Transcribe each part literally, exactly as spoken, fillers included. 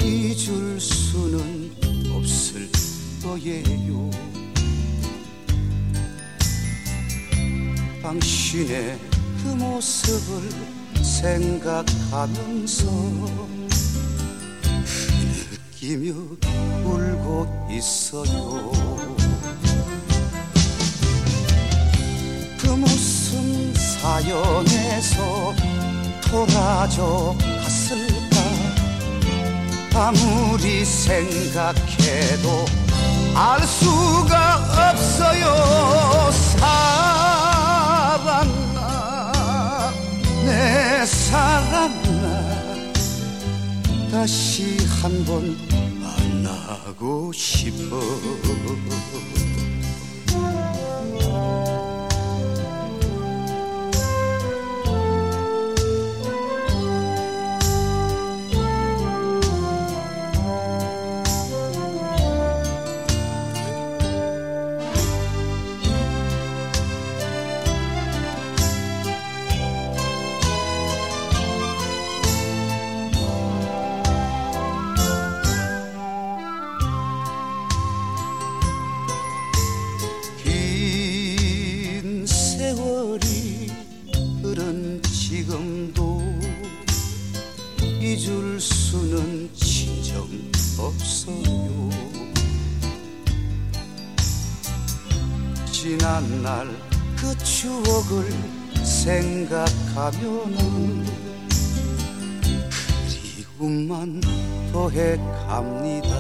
잊을 수는 없을 거예요. 당신의 그 모습을 생각하면서 느끼며 울고 있어요. 그 무슨 사연에서 돌아져 갔을까. 아무리 생각해도 알 수가 없어요. 사랑아, 내 사랑아, 다시 한번 만나고 싶어. 지금도 잊을 수는 진정 없어요. 지난 날 그 추억을 생각하면은 그리움만 더해 갑니다.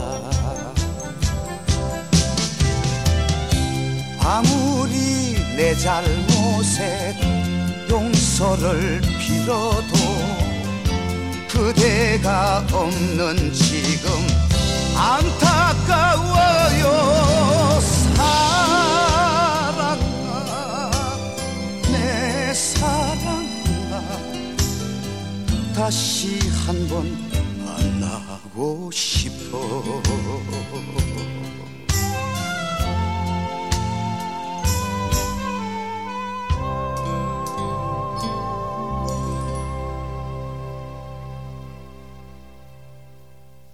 아무리 내 잘못에 용서를 빌어도 그대가 없는 지금 안타까워요. 사랑아, 내 사랑아, 다시 한번 만나고 싶어.